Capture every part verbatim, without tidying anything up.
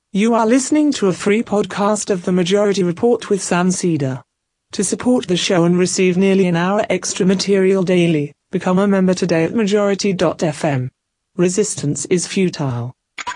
You are listening to a free podcast of The Majority Report with Sam Seder. To support the show and receive nearly an hour extra material daily, become a member today at majority dot f m. Resistance is futile.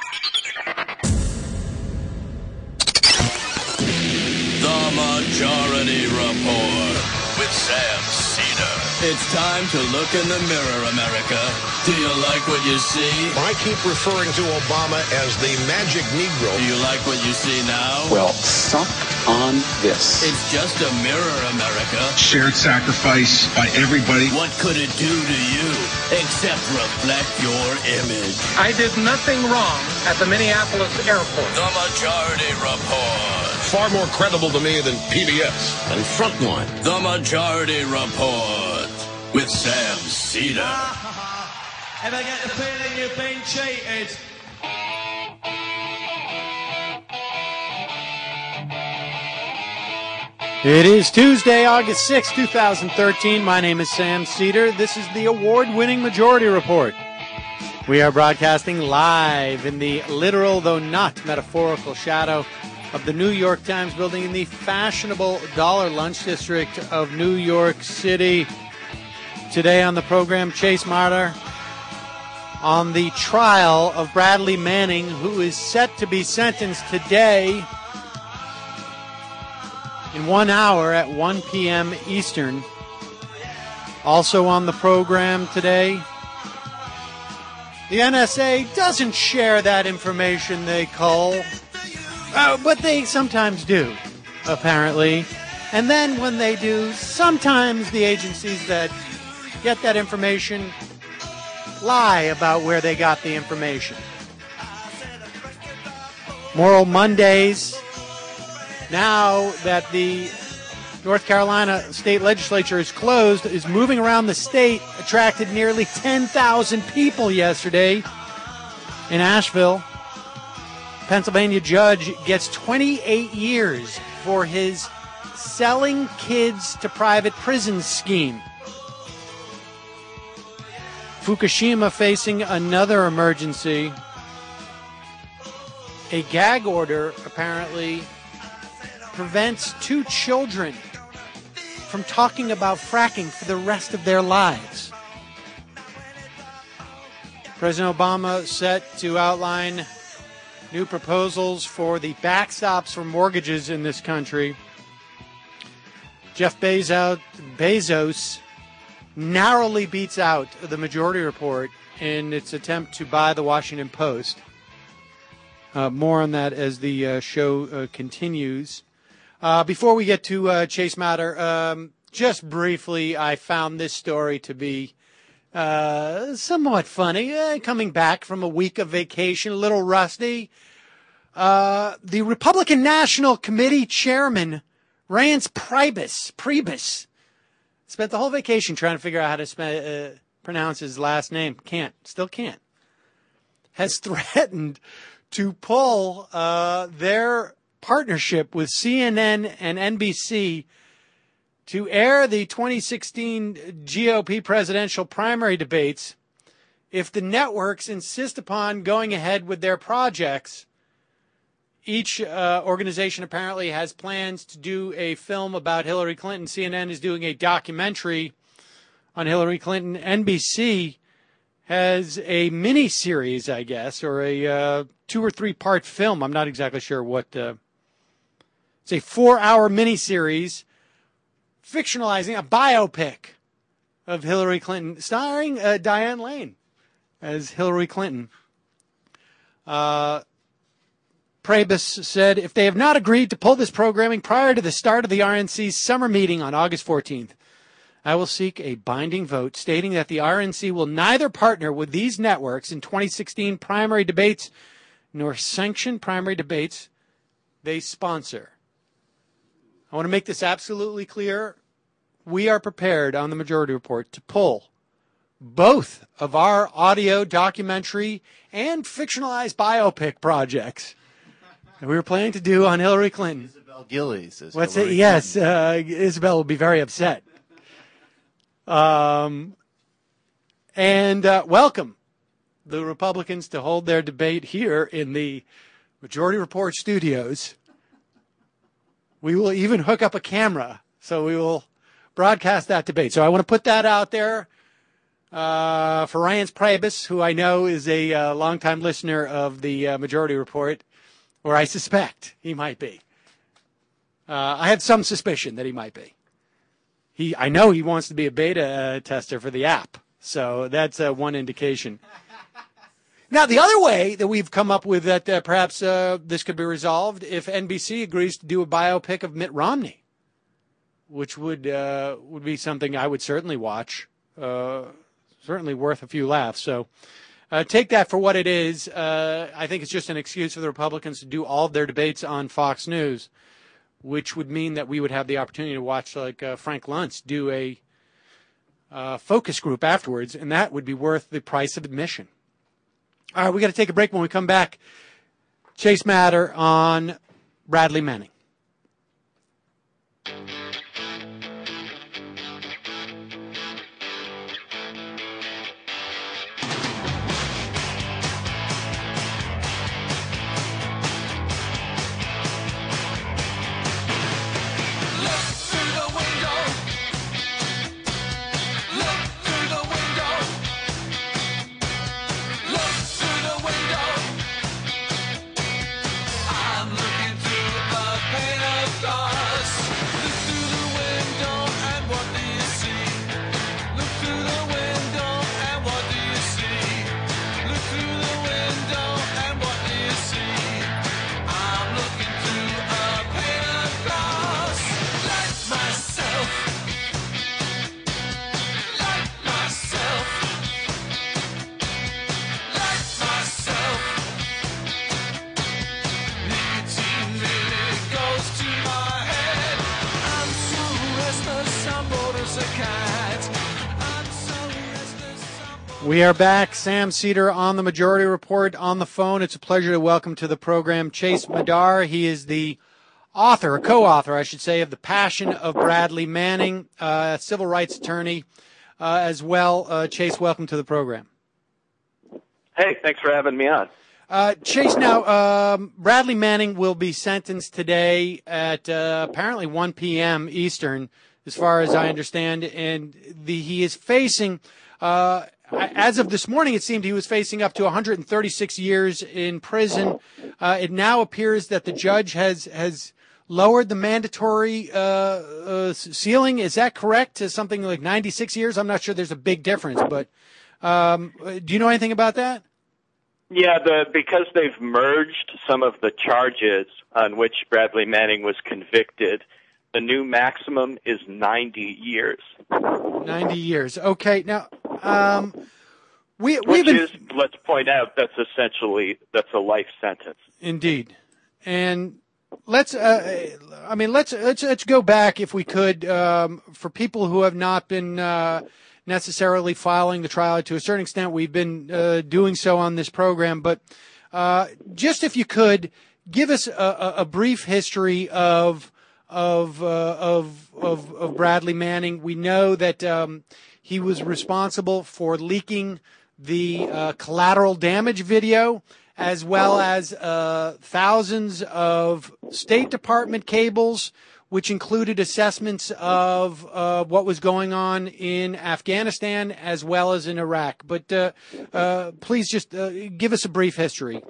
The Majority Report with Sam Seder. It's time to look in the mirror, America. Do you like what you see? I keep referring to Obama as the magic Negro. Do you like what you see now? Well, suck on this. It's just a mirror, America. Shared sacrifice by everybody. What could it do to you except reflect your image? I did nothing wrong at the Minneapolis airport. The Majority Report. Far more credible to me than P B S and Frontline. The Majority Report with Sam Seder. If I get the feeling you've been cheated. It is Tuesday, August sixth, twenty thirteen. My name is Sam Seder. This is the award-winning Majority Report. We are broadcasting live in the literal, though not metaphorical, shadow of the New York Times building in the fashionable Dollar Lunch District of New York City. Today on the program, Chase Marder on the trial of Bradley Manning, who is set to be sentenced today in one hour at one p.m. Eastern. Also on the program today, the N S A doesn't share that information they call, uh, but they sometimes do, apparently. And then when they do, sometimes the agencies that get that information lie about where they got the information. Moral Mondays. Now that the North Carolina state legislature is closed, is moving around the state, attracted nearly ten thousand people yesterday in Asheville. Pennsylvania judge gets twenty-eight years for his selling kids to private prisons scheme. Fukushima facing another emergency. A gag order apparently prevents two children from talking about fracking for the rest of their lives. President Obama set to outline new proposals for the backstops for mortgages in this country. Jeff Bezos, Bezos narrowly beats out the Majority Report in its attempt to buy the Washington Post. Uh, more on that as the uh, show uh, continues. Uh, before we get to uh, Chase Matter, um, just briefly, I found this story to be uh, somewhat funny. Uh, coming back from a week of vacation, a little rusty. Uh, the Republican National Committee Chairman, Reince Priebus, Priebus, spent the whole vacation trying to figure out how to spe- uh, pronounce his last name. Can't. Still can't. Has threatened to pull uh, their partnership with C N N and N B C to air the twenty sixteen G O P presidential primary debates if the networks insist upon going ahead with their projects. Each uh, organization apparently has plans to do a film about Hillary Clinton. C N N is doing a documentary on Hillary Clinton. N B C has a mini-series, I guess, or a uh, two- or three-part film. I'm not exactly sure what. Uh, it's a four-hour mini-series fictionalizing a biopic of Hillary Clinton, starring uh, Diane Lane as Hillary Clinton. Uh... Priebus said, if they have not agreed to pull this programming prior to the start of the R N C's summer meeting on August fourteenth, I will seek a binding vote stating that the R N C will neither partner with these networks in twenty sixteen primary debates nor sanction primary debates they sponsor. I want to make this absolutely clear. We are prepared on the Majority Report to pull both of our audio documentary and fictionalized biopic projects that we were planning to do on Hillary Clinton. Isabel Gillies. Is What's Hillary it? Yes, uh, Isabel will be very upset. Um, and uh, welcome the Republicans to hold their debate here in the Majority Report Studios. We will even hook up a camera, so we will broadcast that debate. So I want to put that out there uh, for Ryan Priebus, who I know is a uh, longtime listener of the uh, Majority Report, or I suspect he might be. Uh, I have some suspicion that he might be. He, I know he wants to be a beta uh, tester for the app, so that's uh, one indication. Now, the other way that we've come up with that uh, perhaps uh, this could be resolved if N B C agrees to do a biopic of Mitt Romney, which would uh, would be something I would certainly watch, uh, certainly worth a few laughs. So uh, take that for what it is. Uh, I think it's just an excuse for the Republicans to do all of their debates on Fox News, which would mean that we would have the opportunity to watch like uh, Frank Luntz do a uh, focus group afterwards, and that would be worth the price of admission. All right, we got to take a break. When we come back, Chase Matter on Bradley Manning. We are back. Sam Seder on the Majority Report on the phone. It's a pleasure to welcome to the program Chase Madar. He is the author, a co-author, I should say, of The Passion of Bradley Manning, uh, civil rights attorney uh, as well. Uh, Chase, welcome to the program. Hey, thanks for having me on. Uh, Chase, now, um, Bradley Manning will be sentenced today at uh, apparently one p.m. Eastern, as far as I understand, and the, he is facing... Uh, As of this morning, it seemed he was facing up to one hundred thirty-six years in prison. Uh, it now appears that the judge has has lowered the mandatory uh, uh, ceiling. Is that correct? To something like ninety-six years? I'm not sure there's a big difference, but um, do you know anything about that? Yeah, the because they've merged some of the charges on which Bradley Manning was convicted, the new maximum is ninety years. ninety years. Okay. Now, um, we, Which we've been... is, let's point out, that's essentially, that's a life sentence. Indeed. And let's, uh, I mean, let's, let's, let's go back if we could, um, for people who have not been, uh, necessarily following the trial. To a certain extent, we've been, uh, doing so on this program, but, uh, just if you could give us a, a brief history of, of, uh, of, of, of Bradley Manning. We know that, um, he was responsible for leaking the, uh, collateral damage video, as well as uh, thousands of State Department cables, which included assessments of uh, what was going on in Afghanistan as well as in Iraq. But uh, uh, please just uh, give us a brief history.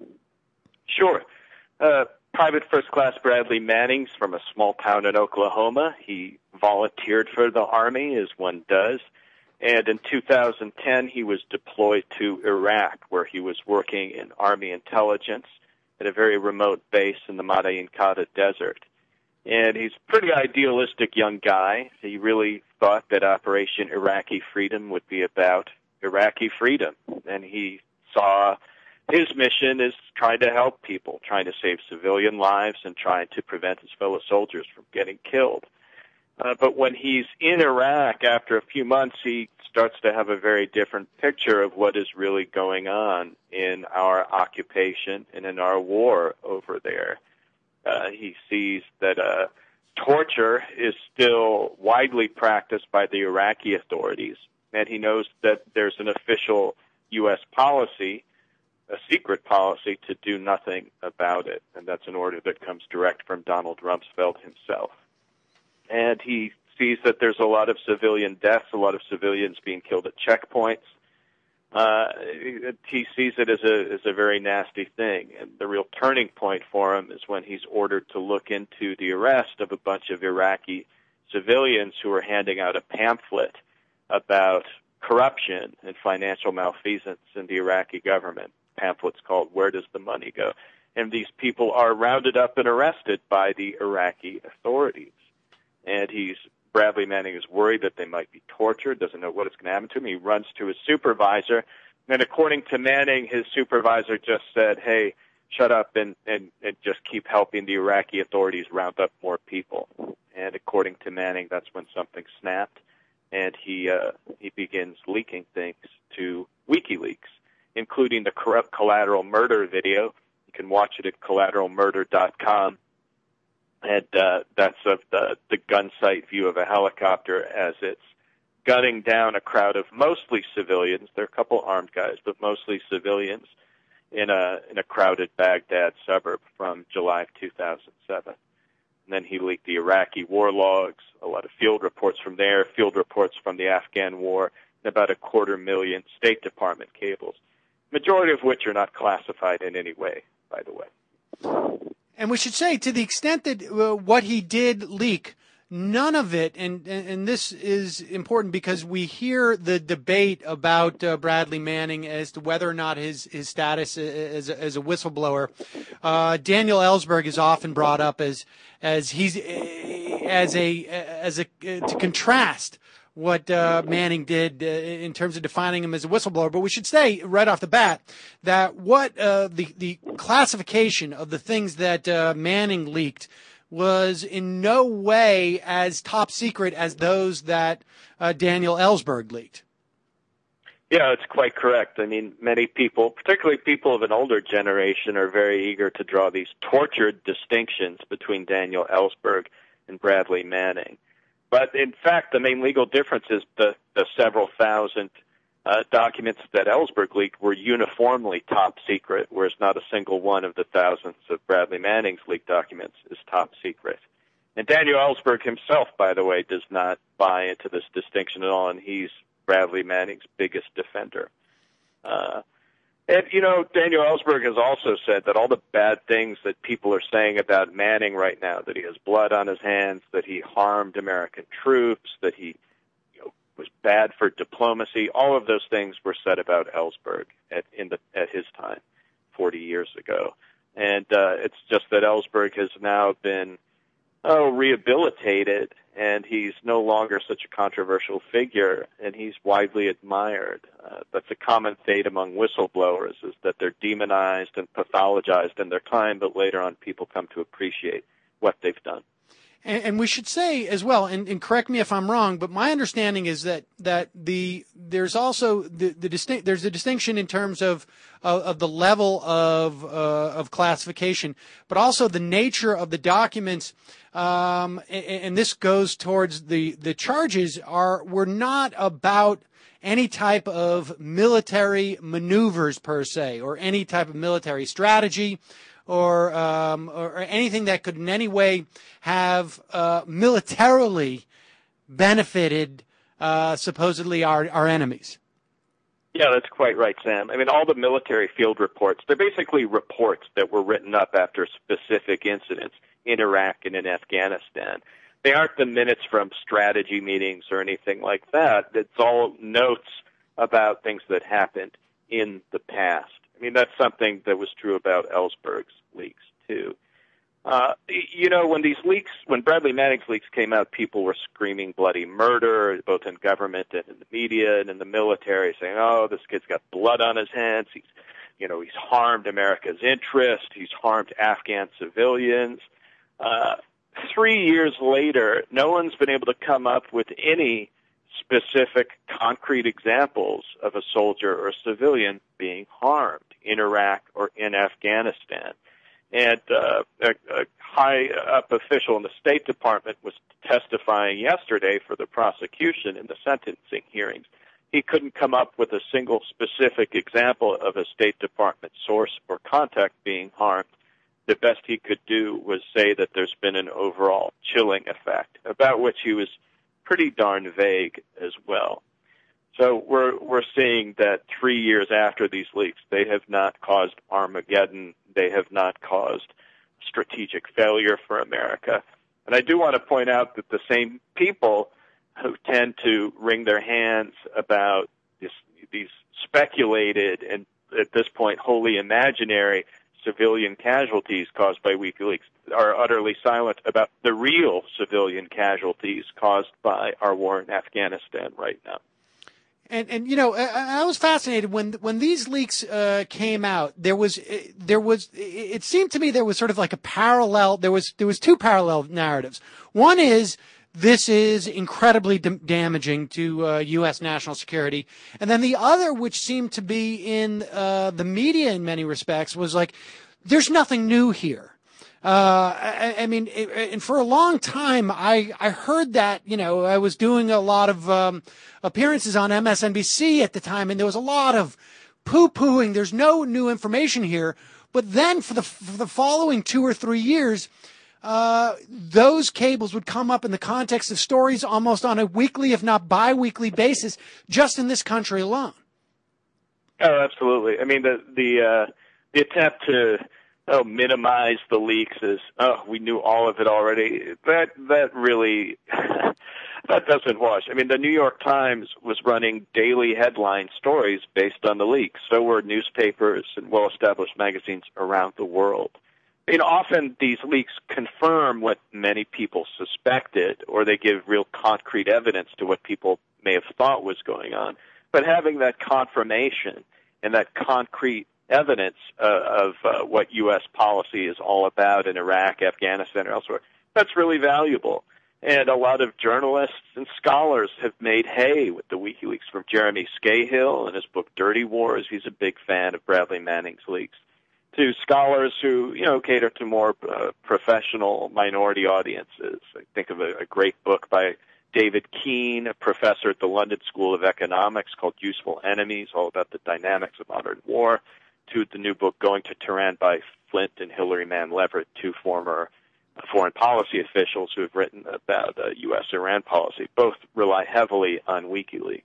Sure. Uh, Private First Class Bradley Manning's from a small town in Oklahoma. He volunteered for the Army, as one does. And in two thousand ten, he was deployed to Iraq, where he was working in Army intelligence at a very remote base in the Madain Khada Desert. And he's a pretty idealistic young guy. He really thought that Operation Iraqi Freedom would be about Iraqi freedom. And he saw his mission as trying to help people, trying to save civilian lives and trying to prevent his fellow soldiers from getting killed. Uh, but when he's in Iraq, after a few months, he starts to have a very different picture of what is really going on in our occupation and in our war over there. Uh, he sees that uh, torture is still widely practiced by the Iraqi authorities, and he knows that there's an official U S policy a secret policy to do nothing about it. And that's an order that comes direct from Donald Rumsfeld himself. And he sees that there's a lot of civilian deaths, a lot of civilians being killed at checkpoints. Uh, he sees it as a as a very nasty thing. And the real turning point for him is when he's ordered to look into the arrest of a bunch of Iraqi civilians who are handing out a pamphlet about corruption and financial malfeasance in the Iraqi government. Pamphlets called Where Does the Money Go? And these people are rounded up and arrested by the Iraqi authorities. And he's Bradley Manning is worried that they might be tortured, doesn't know what is going to happen to him. He runs to his supervisor. And according to Manning, his supervisor just said, hey, shut up and, and, and just keep helping the Iraqi authorities round up more people. And according to Manning, that's when something snapped. And he uh, he begins leaking things to WikiLeaks, including the corrupt collateral murder video. You can watch it at collateral murder dot com. And uh, that's of the, the gun sight view of a helicopter as it's gunning down a crowd of mostly civilians. There are a couple armed guys, but mostly civilians in a in a crowded Baghdad suburb from July of two thousand seven. And then he leaked the Iraqi war logs, a lot of field reports from there, field reports from the Afghan war, and about a quarter million State Department cables, majority of which are not classified in any way, by the way. And we should say, to the extent that uh, what he did leak, none of it, and, and, and this is important because we hear the debate about uh, Bradley Manning as to whether or not his, his status as a, as a whistleblower. Uh, Daniel Ellsberg is often brought up as as he's as a as a to contrast what uh, Manning did uh, in terms of defining him as a whistleblower. But we should say right off the bat that what uh, the the classification of the things that uh, Manning leaked was in no way as top secret as those that uh, Daniel Ellsberg leaked. Yeah, it's quite correct. I mean, many people, particularly people of an older generation, are very eager to draw these tortured distinctions between Daniel Ellsberg and Bradley Manning. But in fact, the main legal difference is the, the several thousand uh, documents that Ellsberg leaked were uniformly top secret, whereas not a single one of the thousands of Bradley Manning's leaked documents is top secret. And Daniel Ellsberg himself, by the way, does not buy into this distinction at all, and he's Bradley Manning's biggest defender. Uh, and, you know, Daniel Ellsberg has also said that all the bad things that people are saying about Manning right now, that he has blood on his hands, that he harmed American troops, that he you know, was bad for diplomacy, all of those things were said about Ellsberg at, in the, at his time, forty years ago. And uh, it's just that Ellsberg has now been oh, rehabilitated, and he's no longer such a controversial figure, and he's widely admired. Uh, that's a common fate among whistleblowers, is that they're demonized and pathologized in their time, but later on people come to appreciate what they've done. And, and we should say as well, and, and correct me if I'm wrong, but my understanding is that that the there's also the, the distinct there's a distinction in terms of of, of the level of uh, of classification, but also the nature of the documents. Um, and, and this goes towards the the charges are were not about any type of military maneuvers per se, or any type of military strategy, or um, or anything that could in any way have uh, militarily benefited uh, supposedly our, our enemies. Yeah, that's quite right, Sam. I mean, all the military field reports, they're basically reports that were written up after specific incidents in Iraq and in Afghanistan. They aren't the minutes from strategy meetings or anything like that. It's all notes about things that happened in the past. I mean, that's something that was true about Ellsberg's leaks, too. Uh, you know, when these leaks, when Bradley Manning's leaks came out, people were screaming bloody murder, both in government and in the media and in the military, saying, oh, this kid's got blood on his hands. He's, you know, he's harmed America's interest. He's harmed Afghan civilians. Uh, three years later, no one's been able to come up with any specific concrete examples of a soldier or a civilian being harmed in Iraq or in Afghanistan. And uh, a, a high-up official in the State Department was testifying yesterday for the prosecution in the sentencing hearings. he couldn't come up with a single specific example of a State Department source or contact being harmed. The best he could do was say that there's been an overall chilling effect, about which he was pretty darn vague as well. So we're we're seeing that three years after these leaks, they have not caused Armageddon. They have not caused strategic failure for America. And I do want to point out that the same people who tend to wring their hands about this, these speculated and at this point wholly imaginary civilian casualties caused by WikiLeaks are utterly silent about the real civilian casualties caused by our war in Afghanistan right now. And, and you know, I, I was fascinated when when these leaks uh, came out. There was there was it seemed to me there was sort of like a parallel. There was there was two parallel narratives. One is this is incredibly d- damaging to uh, U S national security, and then the other, which seemed to be in uh, the media in many respects, was like there's nothing new here. Uh, I, I mean, it, and for a long time, I, I heard that, you know, I was doing a lot of, um, appearances on M S N B C at the time, and there was a lot of poo-pooing. There's no new information here. But then for the, for the following two or three years, uh, those cables would come up in the context of stories almost on a weekly, if not bi-weekly basis, just in this country alone. Oh, absolutely. I mean, the, the, uh, the attempt to, oh, minimize the leaks is, oh, we knew all of it already. That that really, that doesn't wash. I mean, the New York Times was running daily headline stories based on the leaks. So were newspapers and well-established magazines around the world. You know, often these leaks confirm what many people suspected, or they give real concrete evidence to what people may have thought was going on. But having that confirmation and that concrete evidence uh, of uh, what U S policy is all about in Iraq, Afghanistan, or elsewhere, that's really valuable. And a lot of journalists and scholars have made hay with the WikiLeaks, from Jeremy Scahill in his book Dirty Wars. He's a big fan of Bradley Manning's leaks, to scholars who, you know, cater to more uh, professional minority audiences. I think of a, a great book by David Keane, a professor at the London School of Economics, called Useful Enemies, all about the dynamics of modern war, to the new book Going to Tehran by Flint and Hilary Mann Leverett, two former foreign policy officials who have written about uh, U S Iran policy. Both rely heavily on WikiLeaks.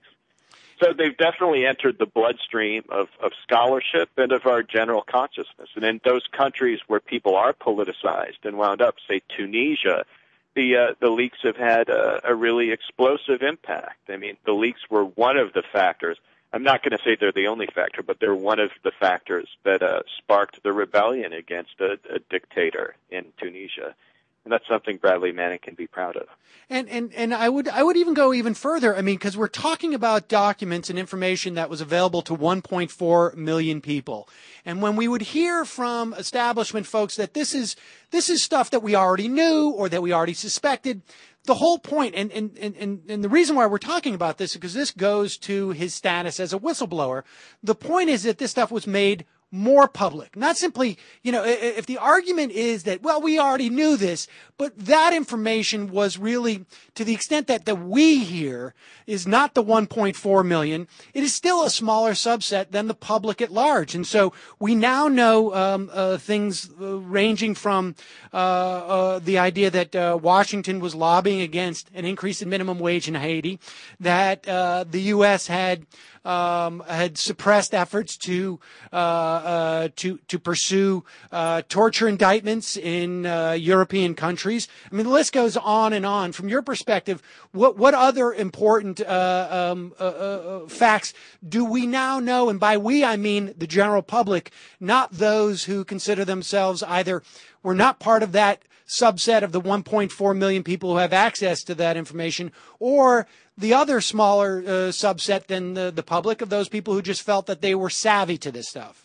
So they've definitely entered the bloodstream of, of scholarship and of our general consciousness. And in those countries where people are politicized and wound up, say Tunisia, the uh, the leaks have had a, a really explosive impact. I mean, the leaks were one of the factors. I'm not going to say they're the only factor, but they're one of the factors that uh, sparked the rebellion against a, a dictator in Tunisia. And that's something Bradley Manning can be proud of. And, and, and I would, I would even go even further. I mean, because we're talking about documents and information that was available to one point four million people. And when we would hear from establishment folks that this is, this is stuff that we already knew or that we already suspected, the whole point, and, and, and, and the reason why we're talking about this is because this goes to his status as a whistleblower. The point is that this stuff was made more public, not simply, you know, if the argument is that, well, we already knew this, but that information was really, to the extent that the we here is not the one point four million, it is still a smaller subset than the public at large. And so we now know um, uh, things uh, ranging from uh, uh, the idea that uh, Washington was lobbying against an increase in minimum wage in Haiti, that uh, the U S had Um, had suppressed efforts to uh, uh, to to pursue uh, torture indictments in uh, European countries. I mean, the list goes on and on. From your perspective, what what other important uh, um, uh, uh, facts do we now know? And by we, I mean the general public, not those who consider themselves either were not part of that subset of the one point four million people who have access to that information, or the other smaller uh, subset than the, the public of those people who just felt that they were savvy to this stuff.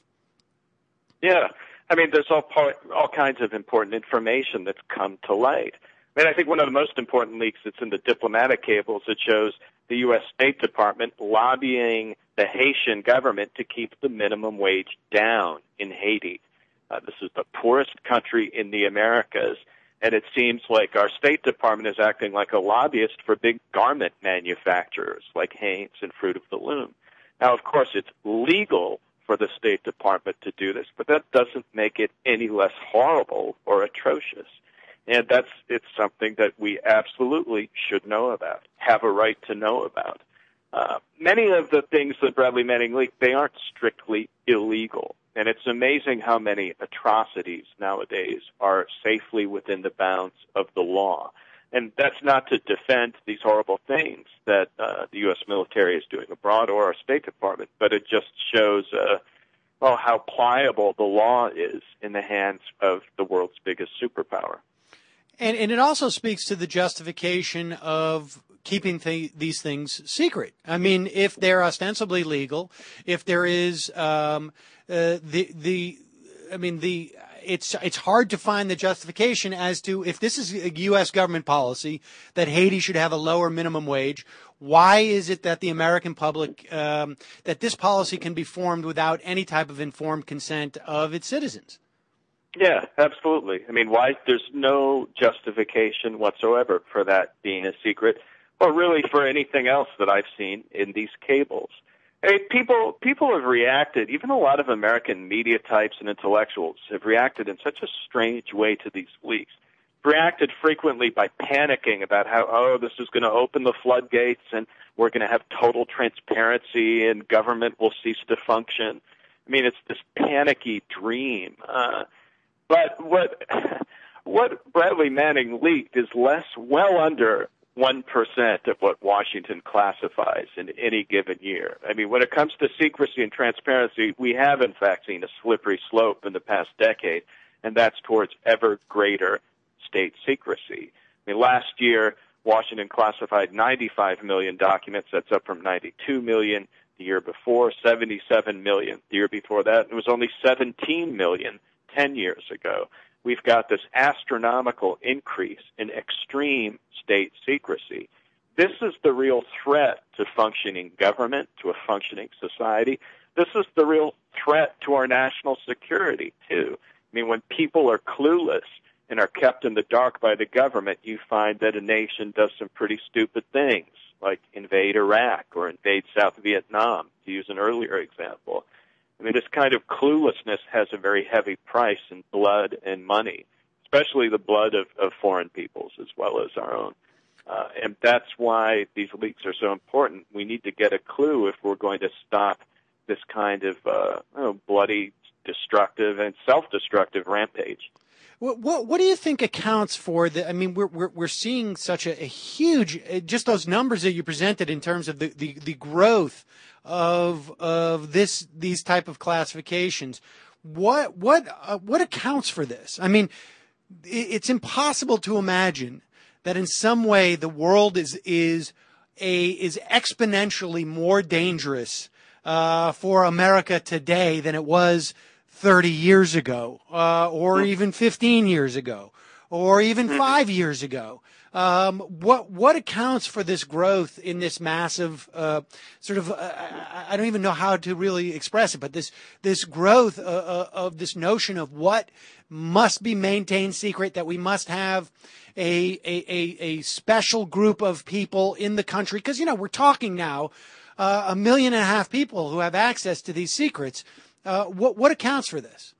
Yeah. I mean, there's all part, all kinds of important information that's come to light. I mean, I think one of the most important leaks that's in the diplomatic cables that shows the U S State Department lobbying the Haitian government to keep the minimum wage down in Haiti. Uh, this is the poorest country in the Americas, And it seems like our State Department is acting like a lobbyist for big garment manufacturers like Hanes and Fruit of the Loom. Now, of course, it's legal for the State Department to do this, but that doesn't make it any less horrible or atrocious. And that's it's something that we absolutely should know about, have a right to know about. Uh, many of the things that Bradley Manning leaked, they aren't strictly illegal. And it's amazing how many atrocities nowadays are safely within the bounds of the law. And that's not to defend these horrible things that uh, the U S military is doing abroad or our State Department, but it just shows uh, well, how pliable the law is in the hands of the world's biggest superpower. And, and it also speaks to the justification of keeping th- these things secret. I mean, if they're ostensibly legal, if there is um, uh, the the, I mean the. It's it's hard to find the justification as to if this is a U S government policy that Haiti should have a lower minimum wage. Why is it that the American public um, that this policy can be formed without any type of informed consent of its citizens? Yeah, absolutely. I mean, why? There's no justification whatsoever for that being a secret, or really for anything else that I've seen in these cables. I mean, people people have reacted, even a lot of American media types and intellectuals have reacted in such a strange way to these leaks. Reacted frequently by panicking about how, oh, this is going to open the floodgates and we're going to have total transparency and government will cease to function. I mean, it's this panicky dream. Uh, but what what Bradley Manning leaked is less, well under one percent of what Washington classifies in any given year. I mean, when it comes to secrecy and transparency, we have, in fact, seen a slippery slope in the past decade, and that's towards ever greater state secrecy. I mean, last year, Washington classified ninety-five million documents. That's up from ninety-two million the year before, seventy-seven million the year before that. It was only seventeen million ten years ago. We've got this astronomical increase in extreme state secrecy. This is the real threat to functioning government, to a functioning society. This is the real threat to our national security, too. I mean, when people are clueless and are kept in the dark by the government, you find that a nation does some pretty stupid things, like invade Iraq or invade South Vietnam, to use an earlier example. I mean, this kind of cluelessness has a very heavy price in blood and money, especially the blood of, of foreign peoples as well as our own. Uh, and that's why these leaks are so important. We need to get a clue if we're going to stop this kind of uh, you know, bloody, destructive, and self-destructive rampage. What, what what do you think accounts for the? I mean, we're we're we're seeing such a, a huge, just those numbers that you presented in terms of the, the, the growth of of this these type of classifications. What what uh, what accounts for this? I mean, it, it's impossible to imagine that in some way the world is is a is exponentially more dangerous uh, for America today than it was thirty years ago, uh, or even fifteen years ago, or even five years ago. Um, what what accounts for this growth in this massive uh, sort of? Uh, I, I don't even know how to really express it, but this this growth uh, uh, of this notion of what must be maintained secret, that we must have a a, a, a special group of people in the country, because you know we're talking now uh, a million and a half people who have access to these secrets. Uh, what, what accounts for this?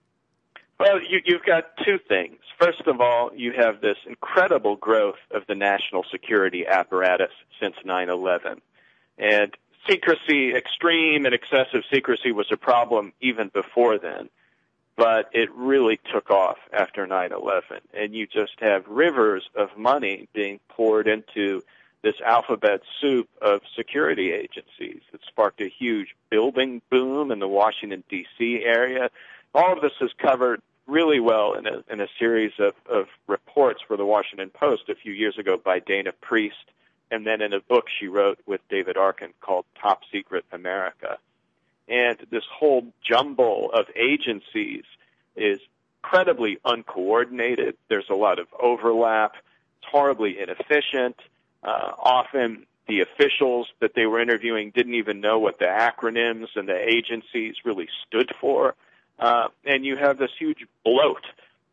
Well, you, you've got two things. First of all, you have this incredible growth of the national security apparatus since nine eleven. And secrecy, extreme and excessive secrecy was a problem even before then. But it really took off after nine eleven. And you just have rivers of money being poured into this alphabet soup of security agencies. It sparked a huge building boom in the Washington, D C area. All of this is covered really well in a, in a series of, of reports for the Washington Post a few years ago by Dana Priest, and then in a book she wrote with David Arkin called Top Secret America. And this whole jumble of agencies is incredibly uncoordinated. There's a lot of overlap. It's horribly inefficient. Uh, often the officials that they were interviewing didn't even know what the acronyms and the agencies really stood for. Uh, and you have this huge bloat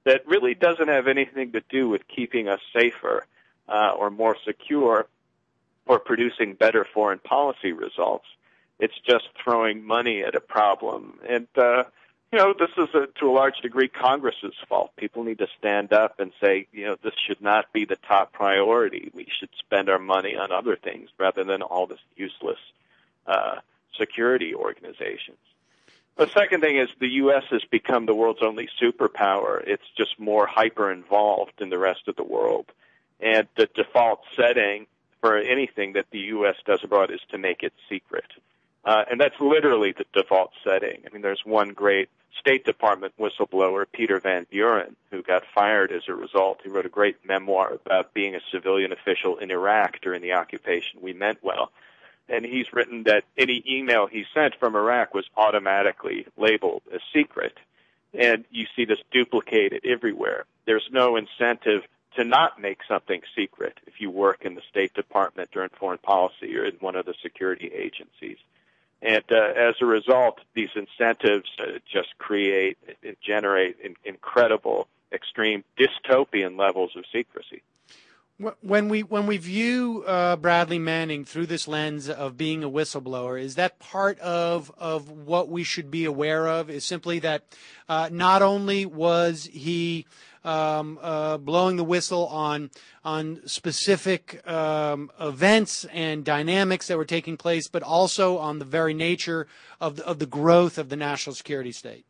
that really doesn't have anything to do with keeping us safer uh, or more secure or producing better foreign policy results. It's just throwing money at a problem. And, uh, you know, this is, a, to a large degree, Congress's fault. People need to stand up and say, you know, this should not be the top priority. We should spend our money on other things rather than all this useless uh, security organizations. The second thing is the U S has become the world's only superpower. It's just more hyper-involved in the rest of the world. And the default setting for anything that the U S does abroad is to make it secret. Uh, and that's literally the default setting. I mean, there's one great State Department whistleblower, Peter Van Buren, who got fired as a result. He wrote a great memoir about being a civilian official in Iraq during the occupation. We meant well. And he's written that any email he sent from Iraq was automatically labeled as secret. And you see this duplicated everywhere. There's no incentive to not make something secret if you work in the State Department or in foreign policy or in one of the security agencies. And uh, as a result, these incentives uh, just create, generate in, incredible, extreme dystopian levels of secrecy. When we when we view uh, Bradley Manning through this lens of being a whistleblower, is that part of of what we should be aware of? Is simply that uh, not only was he um, uh, blowing the whistle on on specific um, events and dynamics that were taking place, but also on the very nature of the, of the growth of the national security state?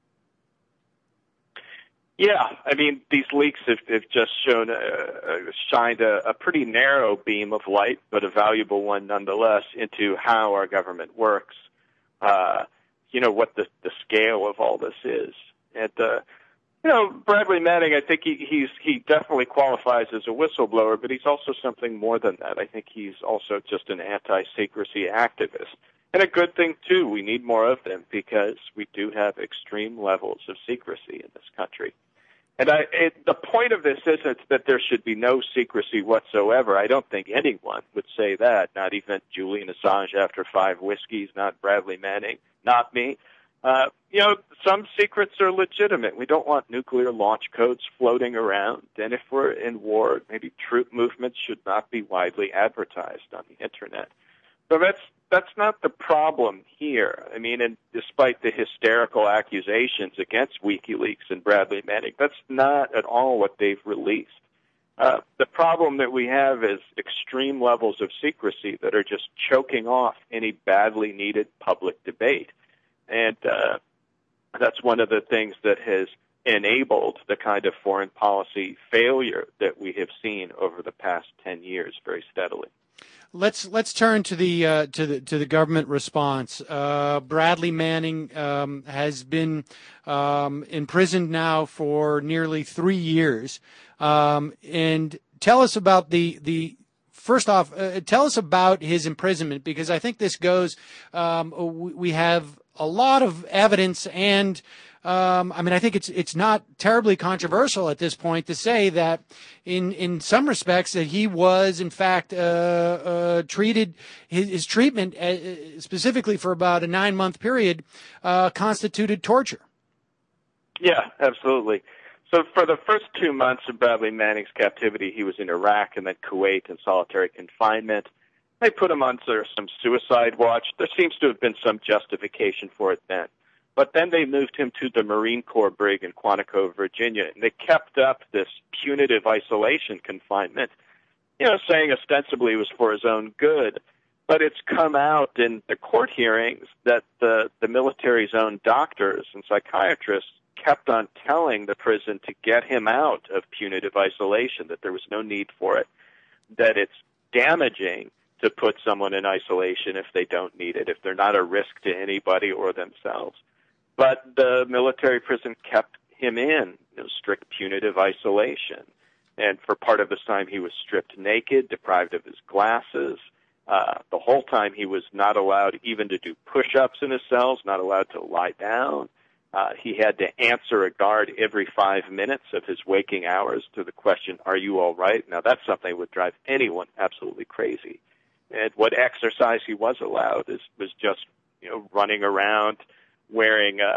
Yeah, I mean, these leaks have, have just shown, uh, shined a, a pretty narrow beam of light, but a valuable one nonetheless, into how our government works. Uh, you know, what the, the scale of all this is. And, uh, you know, Bradley Manning, I think he, he's, he definitely qualifies as a whistleblower, but he's also something more than that. I think he's also just an anti-secrecy activist. And a good thing, too. We need more of them because we do have extreme levels of secrecy in this country. And I, it, the point of this isn't that there should be no secrecy whatsoever. I don't think anyone would say that, not even Julian Assange after five whiskeys, not Bradley Manning, not me. Uh, you know, some secrets are legitimate. We don't want nuclear launch codes floating around. And if we're in war, maybe troop movements should not be widely advertised on the Internet. So that's that's not the problem here. I mean, and despite the hysterical accusations against WikiLeaks and Bradley Manning, that's not at all what they've released. Uh, the problem that we have is extreme levels of secrecy that are just choking off any badly needed public debate. And uh, that's one of the things that has enabled the kind of foreign policy failure that we have seen over the past ten years very steadily. Let's let's turn to the uh, to the to the government response. Uh, Bradley Manning um, has been um, imprisoned now for nearly three years, um, and tell us about the the. First off, uh, tell us about his imprisonment, because I think this goes. Um, we have a lot of evidence, and um, I mean, I think it's it's not terribly controversial at this point to say that, in in some respects, that he was in fact uh, uh, treated. His, his treatment, uh, specifically for about a nine month period, uh, constituted torture. Yeah, absolutely. So for the first two months of Bradley Manning's captivity, he was in Iraq and then Kuwait in solitary confinement. They put him on some suicide watch. There seems to have been some justification for it then. But then they moved him to the Marine Corps brig in Quantico, Virginia, and they kept up this punitive isolation confinement, you know, saying ostensibly it was for his own good. But it's come out in the court hearings that the, the military's own doctors and psychiatrists kept on telling the prison to get him out of punitive isolation, that there was no need for it, that it's damaging to put someone in isolation if they don't need it, if they're not a risk to anybody or themselves. But the military prison kept him in, you know, strict punitive isolation. And for part of this time, he was stripped naked, deprived of his glasses. Uh, the whole time he was not allowed even to do push-ups in his cells, not allowed to lie down. Uh, he had to answer a guard every five minutes of his waking hours to the question, "Are you all right?" Now, that's something that would drive anyone absolutely crazy. And what exercise he was allowed is was just, you know, running around wearing uh,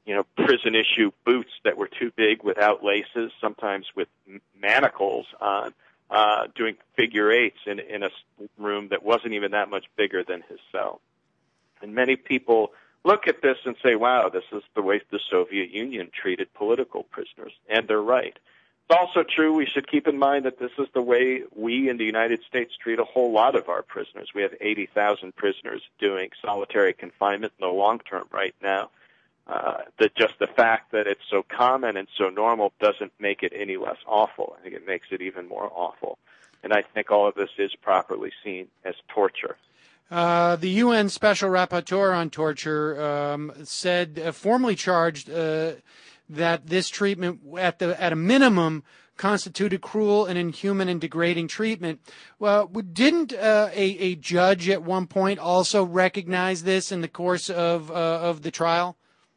you know, prison issue boots that were too big without laces, sometimes with manacles on, uh, doing figure eights in, in a room that wasn't even that much bigger than his cell. And many people look at this and say, wow, this is the way the Soviet Union treated political prisoners. And they're right. It's also true we should keep in mind that this is the way we in the United States treat a whole lot of our prisoners. We have eighty thousand prisoners doing solitary confinement in the long term right now. Uh, that just the fact that it's so common and so normal doesn't make it any less awful. I think it makes it even more awful. And I think all of this is properly seen as torture. Uh, the U N Special Rapporteur on Torture um, said, uh, formally charged uh, that this treatment, at the at a minimum, constituted cruel and inhuman and degrading treatment. Well, didn't uh, a, a judge at one point also recognize this in the course of uh, of the trial?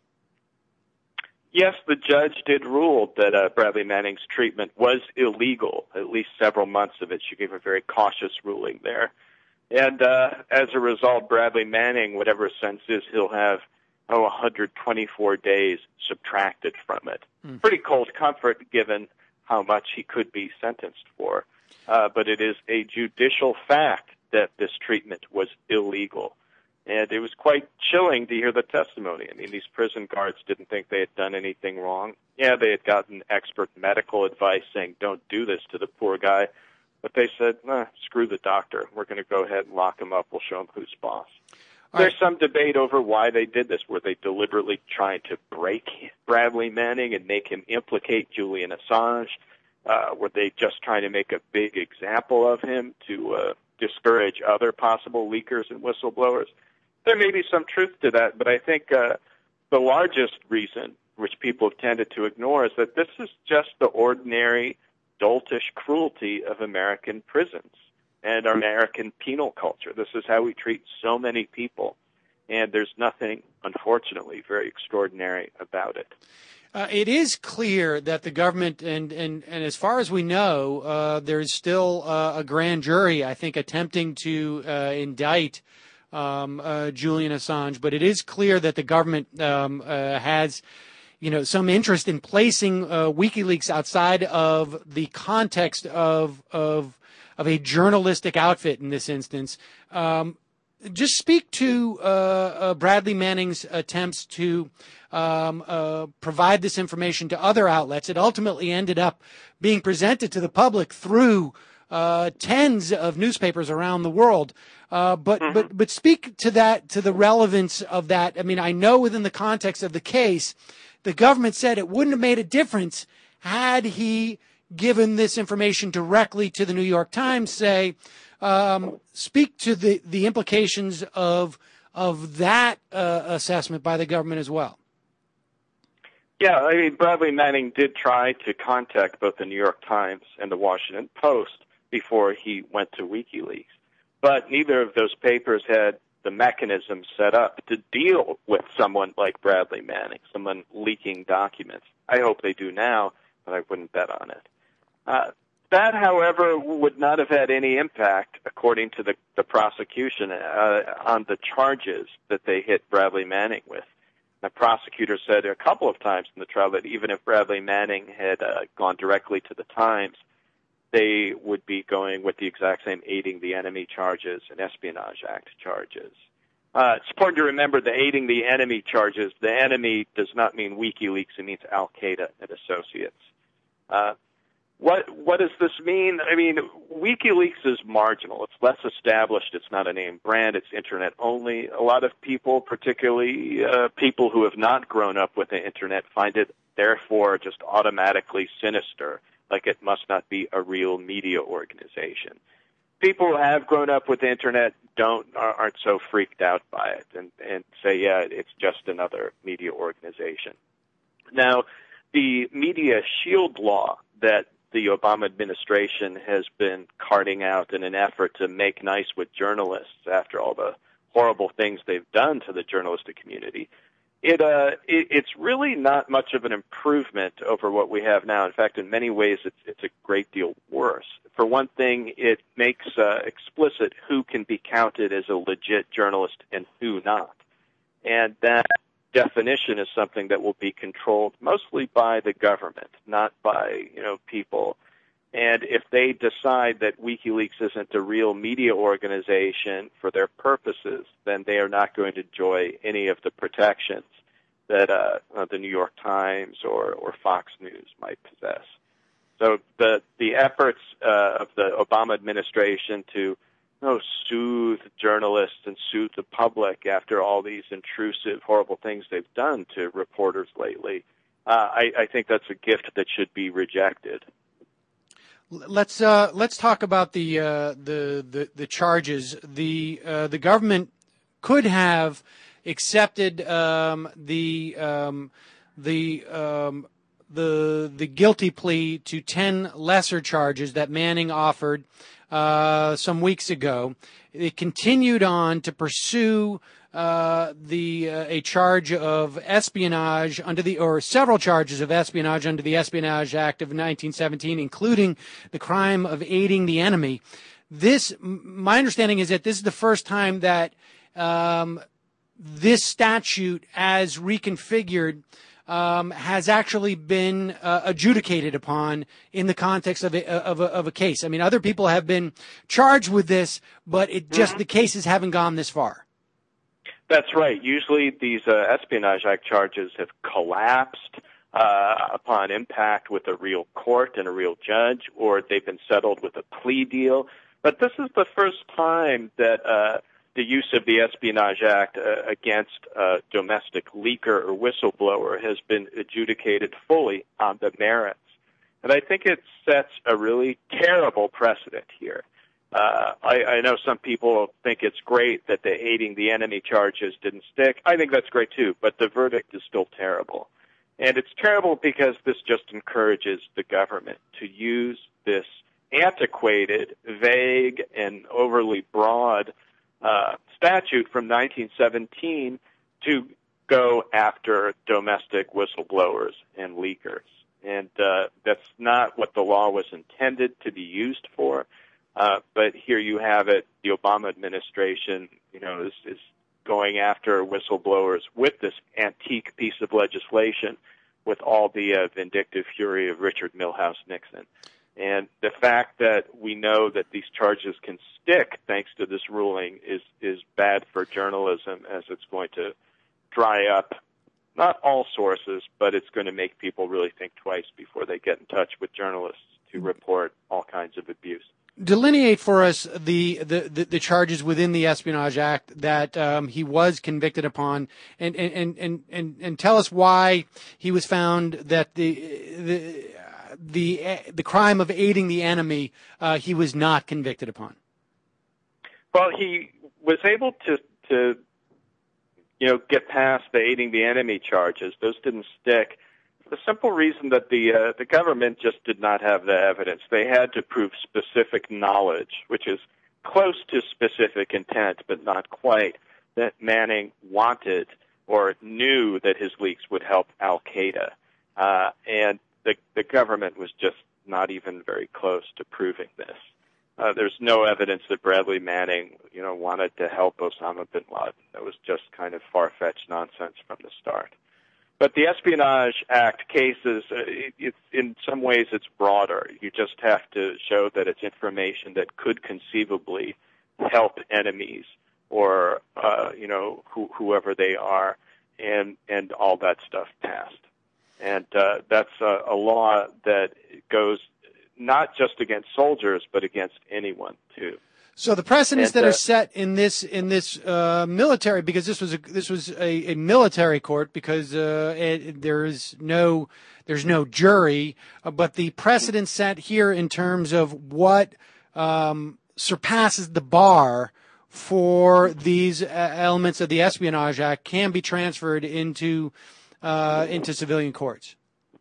Yes, the judge did rule that uh, Bradley Manning's treatment was illegal, at least several months of it. She gave a very cautious ruling there. And uh, as a result, Bradley Manning, whatever his sentence is, he'll have, oh, one hundred twenty-four days subtracted from it. Mm. Pretty cold comfort given how much he could be sentenced for. Uh, but it is a judicial fact that this treatment was illegal. And it was quite chilling to hear the testimony. I mean, these prison guards didn't think they had done anything wrong. Yeah, they had gotten expert medical advice saying, don't do this to the poor guy. But they said, nah, screw the doctor. We're going to go ahead and lock him up. We'll show him who's boss. All There's right. some debate over why they did this. Were they deliberately trying to break Bradley Manning and make him implicate Julian Assange? Uh, were they just trying to make a big example of him to uh, discourage other possible leakers and whistleblowers? There may be some truth to that, but I think uh, the largest reason, which people have tended to ignore, is that this is just the ordinary doltish cruelty of American prisons and our American penal culture. This is how we treat so many people, and there's nothing, unfortunately, very extraordinary about it. Uh, it is clear that the government, and, and, and as far as we know, uh, there's still uh, a grand jury, I think, attempting to uh, indict um, uh, Julian Assange, but it is clear that the government um, uh, has you know, some interest in placing uh, WikiLeaks outside of the context of of of a journalistic outfit in this instance. Um, just speak to uh, uh, Bradley Manning's attempts to um, uh, provide this information to other outlets. It ultimately ended up being presented to the public through uh, tens of newspapers around the world. Uh, but, mm-hmm. but, but speak to that, to the relevance of that. I mean, I know within the context of the case, the government said it wouldn't have made a difference had he given this information directly to the New York Times. Say, um, speak to the, the implications of of that uh, assessment by the government as well. Yeah, I mean, Bradley Manning did try to contact both the New York Times and the Washington Post before he went to WikiLeaks, but neither of those papers had the mechanism set up to deal with someone like Bradley Manning, someone leaking documents. I hope they do now, but I wouldn't bet on it. Uh, that, however, would not have had any impact, according to the, the prosecution, uh, on the charges that they hit Bradley Manning with. The prosecutor said a couple of times in the trial that even if Bradley Manning had uh, gone directly to the Times, they would be going with the exact same aiding the enemy charges and Espionage Act charges. Uh, it's important to remember the aiding the enemy charges. The enemy does not mean WikiLeaks. It means Al-Qaeda and associates. Uh, what what does this mean? I mean, WikiLeaks is marginal. It's less established. It's not a name brand. It's Internet only. A lot of people, particularly uh, people who have not grown up with the Internet, find it, therefore, just automatically sinister, like it must not be a real media organization. People who have grown up with the Internet don't aren't so freaked out by it and, and say, yeah, it's just another media organization. Now, the Media Shield law that the Obama administration has been carting out in an effort to make nice with journalists after all the horrible things they've done to the journalistic community, It, uh, it, it's really not much of an improvement over what we have now. In fact, in many ways, it's, it's a great deal worse. For one thing, it makes uh, explicit who can be counted as a legit journalist and who not. And that definition, is something that will be controlled mostly by the government, not by, you know, people. And if they decide that WikiLeaks isn't a real media organization for their purposes, then they are not going to enjoy any of the protections that uh, uh, the New York Times or, or Fox News might possess. So the the efforts uh, of the Obama administration to you know, soothe journalists and soothe the public after all these intrusive, horrible things they've done to reporters lately, uh, I, I think that's a gift that should be rejected. Let's uh, let's talk about the uh, the, the the charges. The uh, the government could have accepted um, the um, the um, the the guilty plea to ten lesser charges that Manning offered uh, some weeks ago. It continued on to pursue uh, the uh, a charge of espionage under the or several charges of espionage under the Espionage Act of nineteen seventeen, including the crime of aiding the enemy. This, my understanding is that this is the first time that um, this statute, as reconfigured, um, has actually been uh, adjudicated upon in the context of a, of, a, of a case. I mean, other people have been charged with this, but it just mm-hmm. the cases haven't gone this far. That's right. Usually these uh, Espionage Act charges have collapsed uh, upon impact with a real court and a real judge, or they've been settled with a plea deal. But this is the first time that uh, the use of the Espionage Act uh, against a domestic leaker or whistleblower has been adjudicated fully on the merits. And I think it sets a really terrible precedent here. Uh, I, I know some people think it's great that the aiding the enemy charges didn't stick. I think that's great too, but the verdict is still terrible. And it's terrible because this just encourages the government to use this antiquated, vague, and overly broad uh, statute from nineteen seventeen to go after domestic whistleblowers and leakers. And uh, that's not what the law was intended to be used for. Uh, but here you have it. The Obama administration, you know, is, is going after whistleblowers with this antique piece of legislation with all the uh, vindictive fury of Richard Milhouse Nixon. And the fact that we know that these charges can stick thanks to this ruling is, is bad for journalism, as it's going to dry up not all sources, but it's going to make people really think twice before they get in touch with journalists to report all kinds of abuse. Delineate for us the, the, the, the charges within the Espionage Act that um, he was convicted upon, and, and, and, and, and tell us why he was found that the the the, the crime of aiding the enemy uh, he was not convicted upon. Well, he was able to to you know get past the aiding the enemy charges. Those didn't stick. The simple reason that the uh, the government just did not have the evidence. They had to prove specific knowledge, which is close to specific intent, but not quite, that Manning wanted or knew that his leaks would help Al-Qaeda. Uh, and the, the government was just not even very close to proving this. Uh, there's no evidence that Bradley Manning, you know, wanted to help Osama bin Laden. That was just kind of far-fetched nonsense from the start. But the Espionage Act cases, uh, it, it's, in some ways it's broader. You just have to show that it's information that could conceivably help enemies or, uh, you know, who, whoever they are, and, and all that stuff passed. And uh, that's a, a law that goes not just against soldiers, but against anyone, too. So the precedents and, that uh, are set in this in this uh, military, because this was a, this was a, a military court, because uh, it, there is no there's no jury, uh, but the precedent set here in terms of what um, surpasses the bar for these uh, elements of the Espionage Act can be transferred into uh, into civilian courts.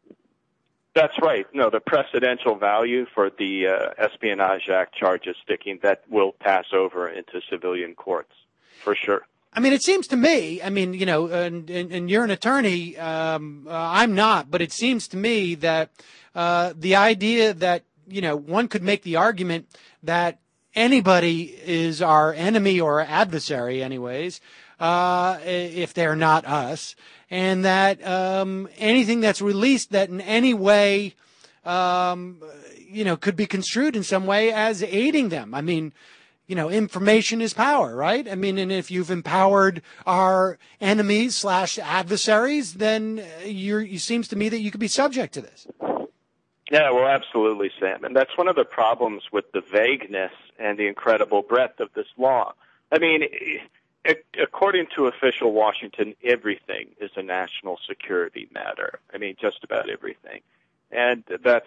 That's right. No, the precedential value for the uh, Espionage Act charges sticking, that will pass over into civilian courts, for sure. I mean, it seems to me, I mean, you know, and, and, and you're an attorney, um, uh, I'm not, but it seems to me that uh, the idea that, you know, one could make the argument that anybody is our enemy or adversary anyways, uh, if they're not us. and that um, anything that's released that in any way, um, you know, could be construed in some way as aiding them. I mean, you know, information is power, right? I mean, and if you've empowered our enemies slash adversaries, then you're, it seems to me that you could be subject to this. Yeah, well, absolutely, Sam. And that's one of the problems with the vagueness and the incredible breadth of this law. I mean, it, according to official Washington, everything is a national security matter. I mean, just about everything. And that's,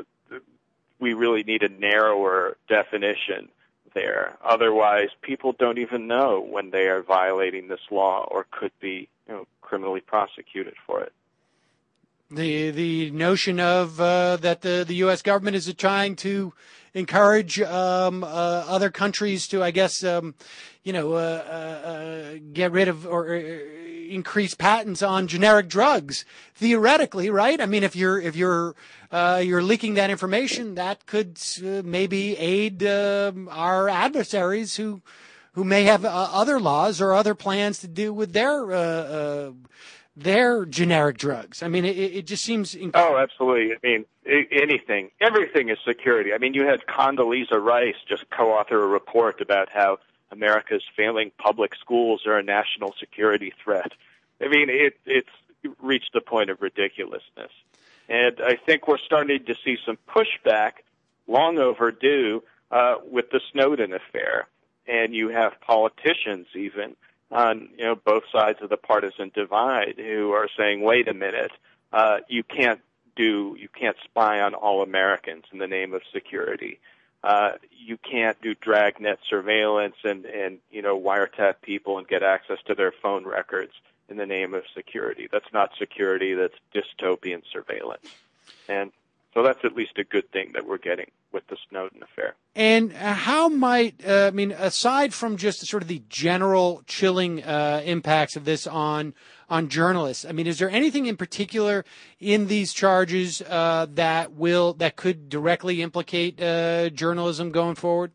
we really need a narrower definition there. Otherwise, people don't even know when they are violating this law or could be, you know, criminally prosecuted for it. The the notion of uh, that the, the U S government is trying to encourage um, uh, other countries to, I guess, um, you know, uh, uh, get rid of or uh, increase patents on generic drugs. Theoretically, right? I mean, if you're if you're uh, you're leaking that information, that could uh, maybe aid uh, our adversaries who who may have uh, other laws or other plans to do with their. Uh, uh, Their generic drugs. I mean, it, it just seems. Inc- oh, absolutely. I mean, anything, everything is security. I mean, you had Condoleezza Rice just co-author a report about how America's failing public schools are a national security threat. I mean, it, it's reached the point of ridiculousness. And I think we're starting to see some pushback, long overdue, uh, with the Snowden affair. And you have politicians even on, you know, both sides of the partisan divide who are saying, wait a minute, uh, you can't do, you can't spy on all Americans in the name of security. Uh, you can't do dragnet surveillance and, and, you know, wiretap people and get access to their phone records in the name of security. That's not security, that's dystopian surveillance. And so that's at least a good thing that we're getting with the Snowden affair. And how might, uh, I mean, aside from just sort of the general chilling uh, impacts of this on on journalists, I mean, is there anything in particular in these charges uh, that will that could directly implicate uh, journalism going forward?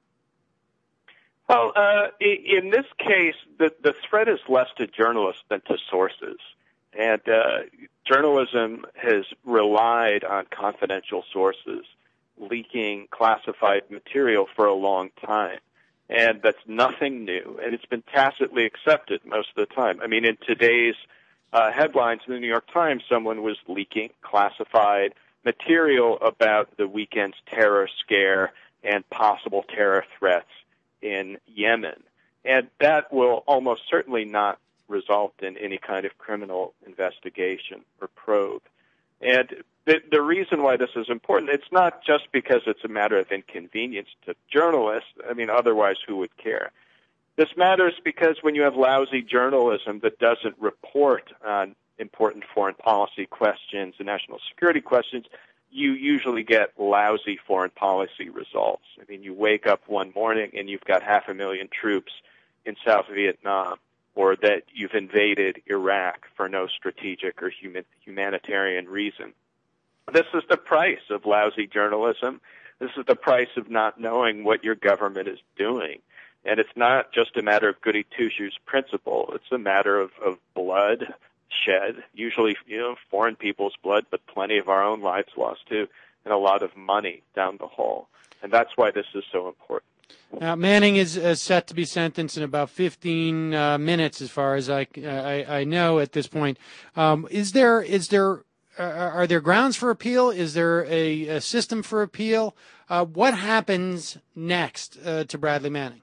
Well, uh, in this case, the, the threat is less to journalists than to sources. And uh, journalism has relied on confidential sources leaking classified material for a long time. And that's nothing new, and it's been tacitly accepted most of the time. I mean, in today's uh, headlines in the New York Times, someone was leaking classified material about the weekend's terror scare and possible terror threats in Yemen. And that will almost certainly not result in any kind of criminal investigation or probe. And the, the reason why this is important, it's not just because it's a matter of inconvenience to journalists. I mean, otherwise, who would care? This matters because when you have lousy journalism that doesn't report on important foreign policy questions and national security questions, you usually get lousy foreign policy results. I mean, you wake up one morning and you've got half a million troops in South Vietnam, or that you've invaded Iraq for no strategic or human, humanitarian reason. This is the price of lousy journalism. This is the price of not knowing what your government is doing. And it's not just a matter of goody two-shoes principle. It's a matter of, of blood shed, usually, you know, foreign people's blood, but plenty of our own lives lost too, and a lot of money down the hole. And that's why this is so important. Now, Manning is uh, set to be sentenced in about fifteen uh, minutes, as far as I, I, I know at this point. Um, is there is there uh, are there grounds for appeal? Is there a, a system for appeal? Uh, what happens next uh, to Bradley Manning?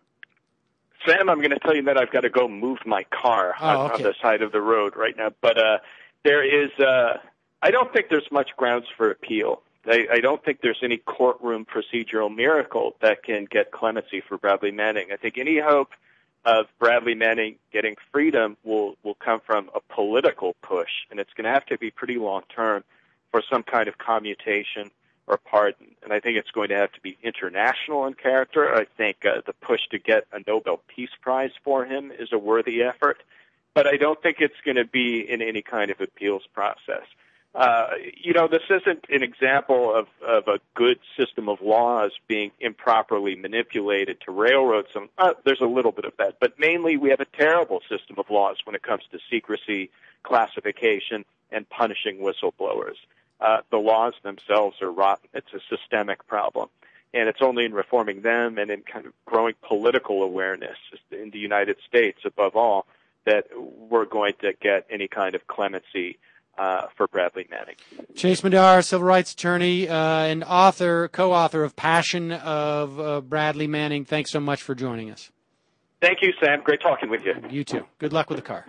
Sam, I'm going to tell you that I've got to go move my car oh, on, okay. on the side of the road right now. But uh, there is, uh, I don't think there's much grounds for appeal. I, I don't think there's any courtroom procedural miracle that can get clemency for Bradley Manning. I think any hope of Bradley Manning getting freedom will, will come from a political push, and it's going to have to be pretty long-term for some kind of commutation or pardon. And I think it's going to have to be international in character. I think uh, the push to get a Nobel Peace Prize for him is a worthy effort, but I don't think it's going to be in any kind of appeals process. Uh, you know, this isn't an example of, of a good system of laws being improperly manipulated to railroad some. Uh, there's a little bit of that, but mainly we have a terrible system of laws when it comes to secrecy, classification, and punishing whistleblowers. Uh, the laws themselves are rotten. It's a systemic problem. And it's only in reforming them and in kind of growing political awareness in the United States, above all, that we're going to get any kind of clemency uh, for Bradley Manning. Chase Madar, civil rights attorney uh, and author, co-author of Passion of uh, Bradley Manning. Thanks so much for joining us. Thank you, Sam. Great talking with you. You too. Good luck with the car.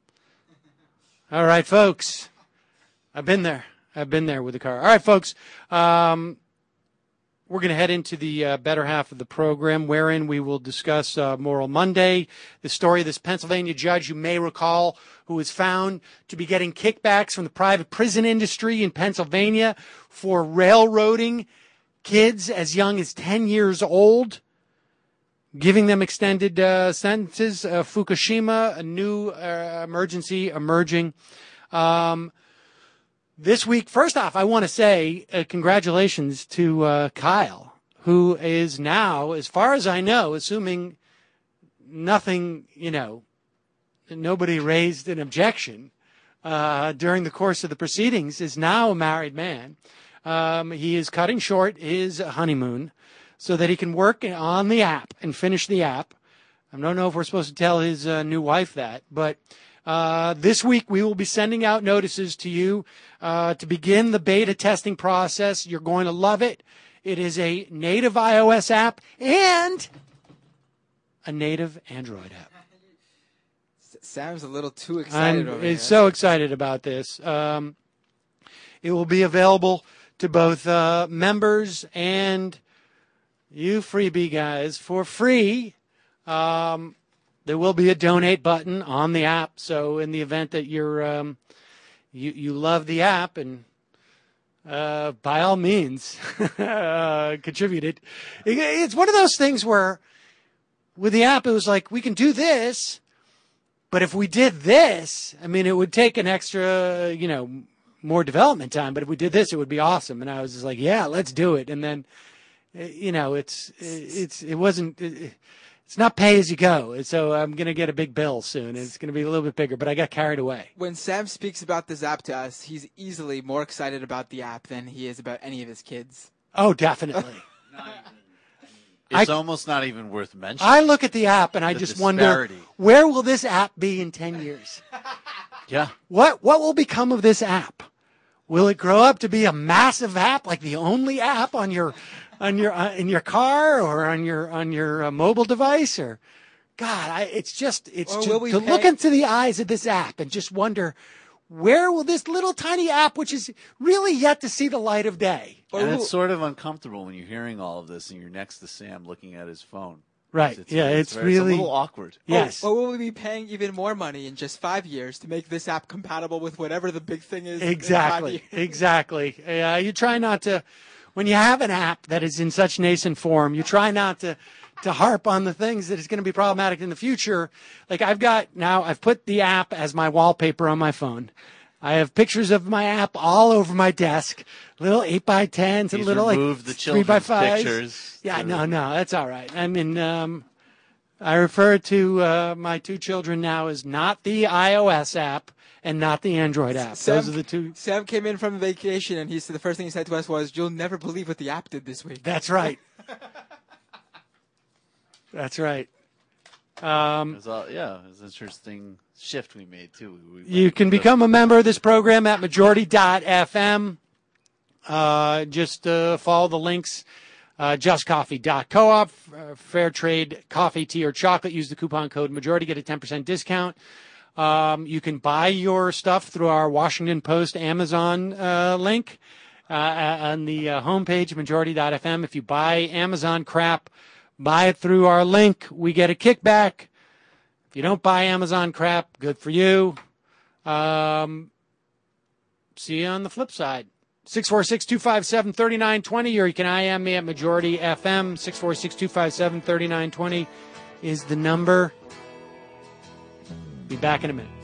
All right, folks. I've been there. I've been there with the car. All right, folks. Um, We're going to head into the uh, better half of the program, wherein we will discuss uh, Moral Monday, the story of this Pennsylvania judge you may recall, who was found to be getting kickbacks from the private prison industry in Pennsylvania for railroading kids as young as ten years old, giving them extended uh, sentences. Uh, Fukushima, a new uh, emergency emerging. Um, This week, first off, I want to say uh, congratulations to uh, Kyle, who is now, as far as I know, assuming nothing, you know, nobody raised an objection uh, during the course of the proceedings, is now a married man. Um, he is cutting short his honeymoon so that he can work on the app and finish the app. I don't know if we're supposed to tell his uh, new wife that, but Uh, this week, we will be sending out notices to you uh, to begin the beta testing process. You're going to love it. It is a native iOS app and a native Android app. Sam's a little too excited I'm over here. so excited about this. Um, it will be available to both uh, members and you freebie guys for free. Um There will be a donate button on the app, so in the event that you're um, you you love the app, and uh, by all means uh, contribute it. It's one of those things where with the app it was like we can do this, but if we did this, I mean, it would take an extra, you know, more development time. But if we did this, it would be awesome. And I was just like, yeah, let's do it. And then, you know, it's it's it wasn't. It, It's not pay as you go, so I'm going to get a big bill soon. It's going to be a little bit bigger, but I got carried away. When Sam speaks about this app to us, he's easily more excited about the app than he is about any of his kids. Oh, definitely. It's I, almost not even worth mentioning. I look at the app and I the just disparity. wonder, where will this app be in ten years? Yeah. What What will become of this app? Will it grow up to be a massive app, like the only app on your on your uh, in your car or on your on your uh, mobile device? Or God, I, it's just it's Or to, will we to pay- look into the eyes of this app and just wonder, where will this little tiny app, which is really yet to see the light of day? And it's sort of uncomfortable when you're hearing all of this and you're next to Sam looking at his phone. Right. It's, yeah, it's, it's, very, really it's a little awkward. Yes. Or, or will we be paying even more money in just five years to make this app compatible with whatever the big thing is? Exactly. in five years? Exactly. Uh, you try not to, when you have an app that is in such nascent form, you try not to, to harp on the things that is going to be problematic in the future. Like I've got now, I've put the app as my wallpaper on my phone. I have pictures of my app all over my desk, little eight by tens, He's and little like removed the three by children's fives. pictures. Yeah, to- no, no, that's all right. I mean, um, I refer to uh, my two children now as not the iOS app and not the Android app. Sam, Those are the two. Sam came in from vacation, and he said the first thing he said to us was, "You'll never believe what the app did this week." That's right. That's right. Um, It was all, yeah, it was an interesting shift we made, too. We went you can to- become a member of this program at majority dot f m. Uh, just uh, follow the links. Uh, just coffee dot coop, uh, fair trade coffee, tea, or chocolate. Use the coupon code majority, get a ten percent discount. Um, you can buy your stuff through our Washington Post Amazon uh, link uh, on the uh, homepage, majority dot f m. If you buy Amazon crap, buy it through our link. We get a kickback. If you don't buy Amazon crap, good for you. Um, see you on the flip side. six four six, two five seven, three nine two zero, or you can I M me at Majority F M. six four six, two five seven, three nine two zero is the number. Be back in a minute.